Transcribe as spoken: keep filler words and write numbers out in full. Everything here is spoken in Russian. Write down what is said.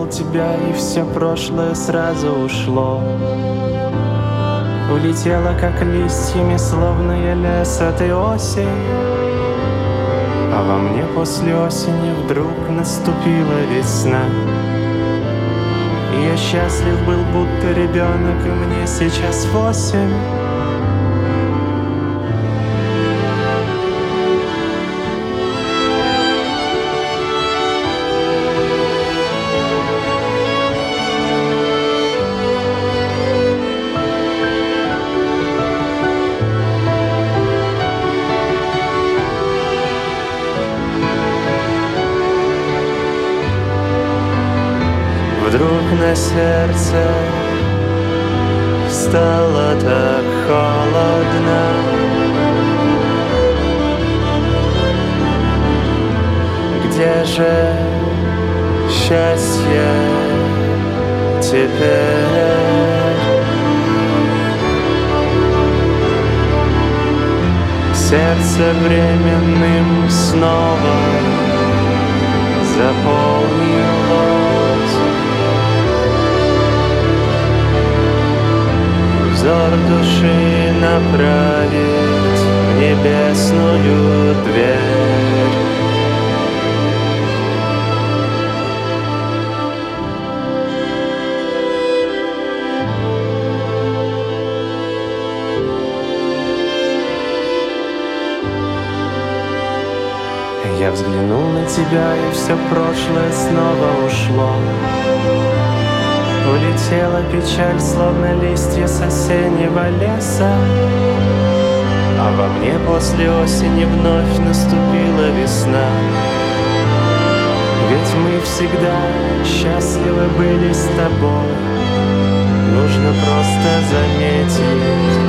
взглянул тебя, и все прошлое сразу ушло. Улетела, как листьями, словно я лес, а ты осень. А во мне после осени вдруг наступила весна. И я счастлив был, будто ребенок, и мне сейчас восемь. Вдруг на сердце стало так холодно. Где же счастье теперь? Сердце временным снова заполнилось. Взор души направить в небесную дверь. Я взглянул на тебя, и все прошлое снова ушло. Улетела печаль, словно листья с осеннего леса. А во мне после осени вновь наступила весна. Ведь мы всегда счастливы были с тобой. Нужно просто заметить.